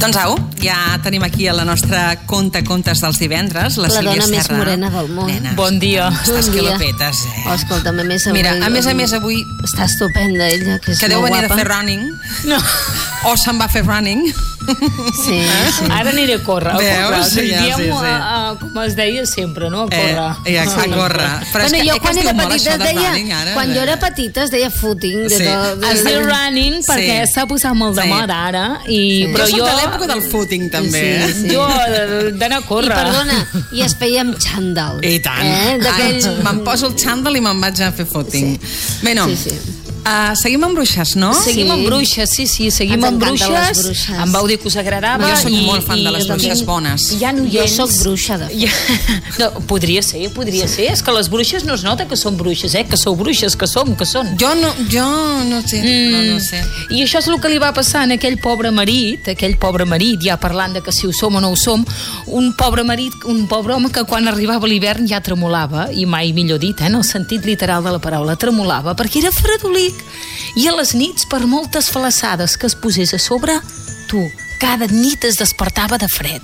Doncs au, ja tenim aquí a la nostra contes dels divendres, la Sílvia dona Serra. més morena del món. Nena, bon dia. Estàs que lo petes, Oh, escolta'm, a més avui... Mira, a més avui... Està estupenda ella, que és que deu molt venir guapa. a fer running. No. O se'n va fer running. Sí. Ara aniré a córrer. Veus? Sí, com es deia sempre, no? A córrer. A córrer. Però Bueno, jo quan era petita deia... Quan jo era petita... petita es deia footing. Sí. Es diu running perquè s'ha posat molt de moda ara. Però jo soc de l'època del footing, també. Sí. Jo d'anar a córrer. I perdona, i es feia amb xandall. I tant. Me'n poso el xandall i me'n vaig a fer footing. Bé, no. Seguim amb bruixes, no? Seguim amb bruixes, sí, seguim amb bruixes. Em vau dir que us agradava. Jo soc molt fan de les bruixes bones. Jo soc bruixa, de fet. No, podria ser. És que les bruixes no es nota que són bruixes, que sou bruixes, que són. Jo no sé. No sé. I això és el que li va passar a aquell pobre marit, ja parlant de que si ho som o no ho som, un pobre home que quan arribava l'hivern ja tremolava, i mai millor dit, en el sentit literal de la paraula, tremolava, perquè era fredolic. I a les nits, per moltes falassades que es posés a sobre, cada nit es despertava de fred.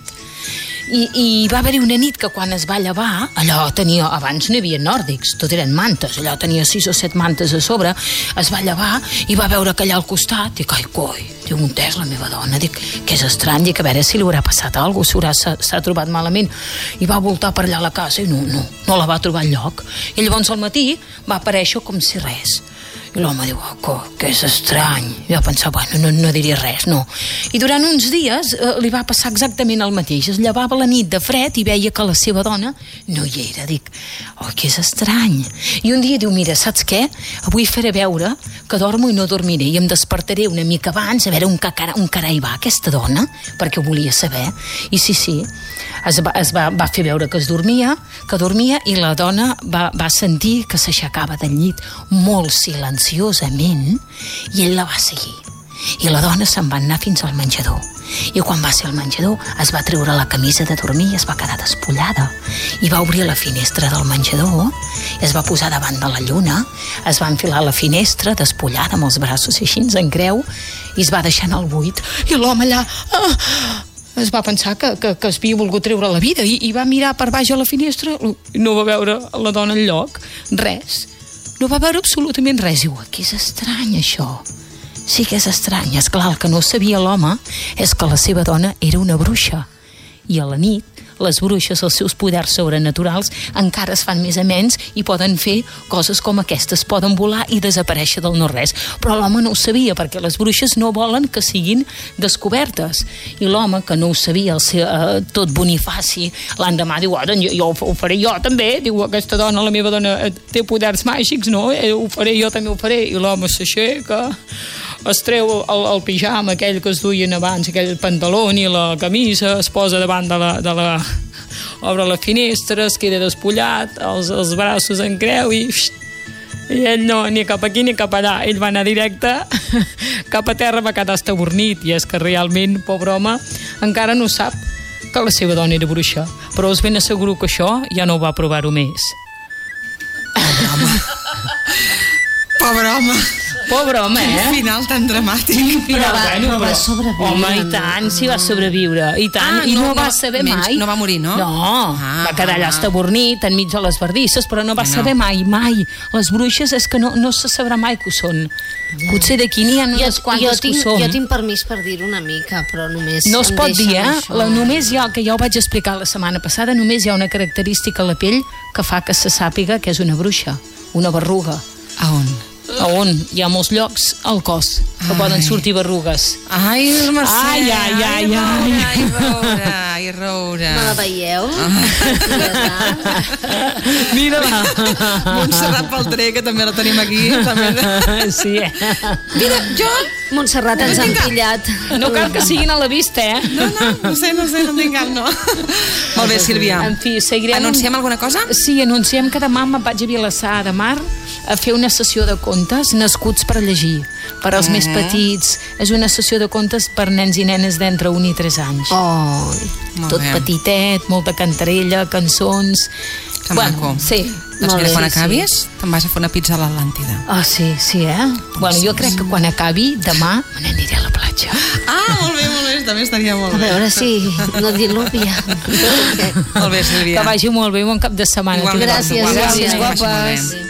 I va haver-hi una nit que quan es va llevar, abans no hi havia nòrdics, tot eren mantes, allò tenia 6 o 7 mantes a sobre, es va llevar i va veure que allà al costat, dic, ai coi, diu, on és la meva dona? Dic, que és estrany, dic, a veure si li haurà passat alguna cosa, s'ha trobat malament. I va voltar per allà a la casa i no la va trobar enlloc. I llavors al matí va aparèixer com si res. I l'home diu, que és estrany. I va pensar, bueno, no diria res, no. I durant uns dies li va passar exactament el mateix. Es llevava la nit de fred i veia que la seva dona no hi era. Dic, que és estrany. I un dia diu, mira, saps què? Avui faré veure que dormo i no dormiré i em despertaré una mica abans a veure un carai va aquesta dona, perquè ho volia saber. I sí, va fer veure que dormia i la dona va sentir que s'aixecava del llit molt silenciosament i ell la va seguir. I la dona se'n va anar fins al menjador. I quan va ser al menjador es va treure la camisa de dormir i es va quedar despullada. I va obrir la finestra del menjador, es va posar davant de la lluna, es va enfilar a la finestra despullada amb els braços així en creu i es va deixar en el buit. I l'home allà... es va pensar que es havia volgut treure la vida i va mirar per baix a la finestra i no va veure la dona enlloc, res. No va veure absolutament res. Diu, que és estrany això. Sí que és estrany. Esclar, el que no sabia l'home és que la seva dona era una bruixa. I a la nit, les bruixes, els seus poders sobrenaturals, encara es fan més amens i poden fer coses com aquestes. Poden volar i desaparèixer del no-res. Però l'home no ho sabia, perquè les bruixes no volen que siguin descobertes. I l'home, que no ho sabia, tot bonifaci, l'endemà diu, jo ho faré jo també. Diu, aquesta dona, la meva dona, té poders màgics, no? Ho faré, jo també ho faré. I l'home s'aixeca, es treu el pijama aquell que es duien abans, aquell pantaló i la camisa, es posa davant de la obre la finestra, es queda despullat, els braços en creu i ell no, ni cap aquí ni cap allà. Ell va anar directe cap a terra, va quedar estabornit. I és que realment, pobre home, encara no sap que la seva dona era bruixa, però us ben asseguro que això ja no va provar-ho més. Pobre home, Quin final tan dramàtic. Però va sobreviure. Home, i tant, sí va sobreviure. I tant, i no va saber mai. No va morir, no? No, va quedar allà estabornit enmig de les bardisses, però no va saber mai. Les bruixes és que no se sabrà mai que ho són. Potser d'aquí n'hi ha unes quantes que ho són. Jo tinc permís per dir una mica, però només no es pot dir, només hi ha, que ja ho vaig explicar la setmana passada, només hi ha una característica a la pell que fa que se sàpiga que és una bruixa, una berruga. A on? Hi ha molts llocs al cos que poden sortir berrugues. Ai, Mercè. Ai, roure. Me la veieu? Mira-la. Montserrat Peltré, que també la tenim aquí. Sí, Mira, jo... Montserrat ens han pillat. No cal que siguin a la vista, No sé, no tinc cap, no. Molt bé, Sílvia. En fi, seguirem... Anunciem alguna cosa? Sí, anunciem que demà me'n vaig a Vilassar de Mar a fer una sessió de contes nascuts per llegir, per als més petits. És una sessió de contes per nens i nenes d'entre 1 i 3 anys. Tot petitet, molta cantarella, cançons... Que maco. Sí. Doncs mira, quan acabis, te'n vas a fer una pizza a l'Atlàntida. Sí, Bueno, jo crec que quan acabi, demà me n'aniré a la platja. Molt bé, també estaria molt bé. A veure si no diluvia. Molt bé, Sílvia. Que vagi molt bé, bon cap de setmana. Igualment, Gràcies, igualment, gràcies, que vagi molt bé. guapes.